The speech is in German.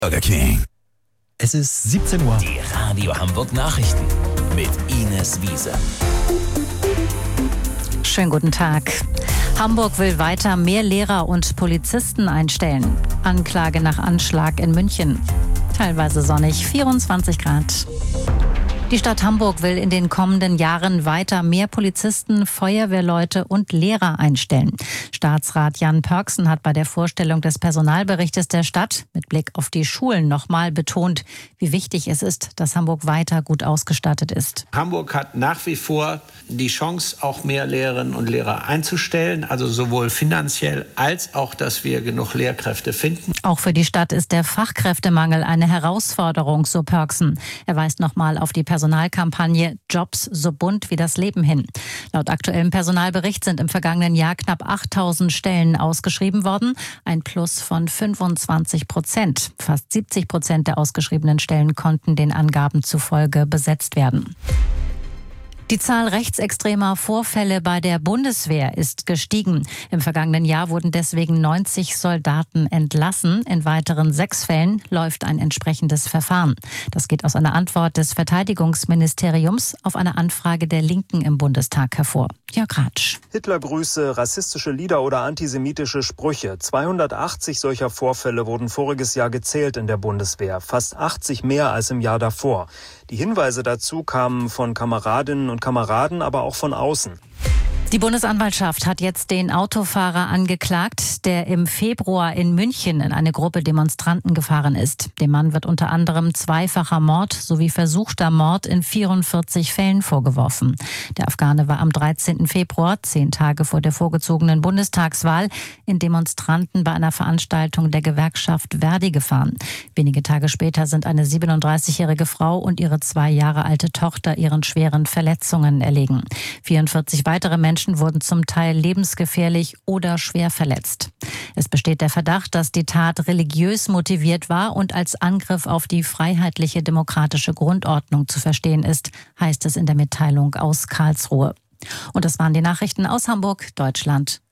Burger King. Es ist 17 Uhr. Die Radio Hamburg Nachrichten mit Ines Wiese. Schönen guten Tag. Hamburg will weiter mehr Lehrer und Polizisten einstellen. Anklage nach Anschlag in München. Teilweise sonnig, 24 Grad. Die Stadt Hamburg will in den kommenden Jahren weiter mehr Polizisten, Feuerwehrleute und Lehrer einstellen. Staatsrat Jan Pörksen hat bei der Vorstellung des Personalberichtes der Stadt mit Blick auf die Schulen nochmal betont, wie wichtig es ist, dass Hamburg weiter gut ausgestattet ist. Hamburg hat nach wie vor die Chance, auch mehr Lehrerinnen und Lehrer einzustellen, also sowohl finanziell als auch, dass wir genug Lehrkräfte finden. Auch für die Stadt ist der Fachkräftemangel eine Herausforderung, so Pörksen. Er weist nochmal auf die Personalkampagne Jobs so bunt wie das Leben hin. Laut aktuellem Personalbericht sind im vergangenen Jahr knapp 8000 Stellen ausgeschrieben worden, ein Plus von 25%. Fast 70% der ausgeschriebenen Stellen konnten den Angaben zufolge besetzt werden. Die Zahl rechtsextremer Vorfälle bei der Bundeswehr ist gestiegen. Im vergangenen Jahr wurden deswegen 90 Soldaten entlassen. In weiteren 6 Fällen läuft ein entsprechendes Verfahren. Das geht aus einer Antwort des Verteidigungsministeriums auf eine Anfrage der Linken im Bundestag hervor. Jörg Ratsch. Hitlergrüße, rassistische Lieder oder antisemitische Sprüche. 280 solcher Vorfälle wurden voriges Jahr gezählt in der Bundeswehr. Fast 80 mehr als im Jahr davor. Die Hinweise dazu kamen von Kameradinnen und Kameraden, aber auch von außen. Die Bundesanwaltschaft hat jetzt den Autofahrer angeklagt, der im Februar in München in eine Gruppe Demonstranten gefahren ist. Dem Mann wird unter anderem zweifacher Mord sowie versuchter Mord in 44 Fällen vorgeworfen. Der Afghane war am 13. Februar, 10 Tage vor der vorgezogenen Bundestagswahl, in Demonstranten bei einer Veranstaltung der Gewerkschaft Verdi gefahren. Wenige Tage später sind eine 37-jährige Frau und ihre 2 Jahre alte Tochter ihren schweren Verletzungen erlegen. 44 weitere Menschen wurden zum Teil lebensgefährlich oder schwer verletzt. Es besteht der Verdacht, dass die Tat religiös motiviert war und als Angriff auf die freiheitliche demokratische Grundordnung zu verstehen ist, heißt es in der Mitteilung aus Karlsruhe. Und das waren die Nachrichten aus Hamburg, Deutschland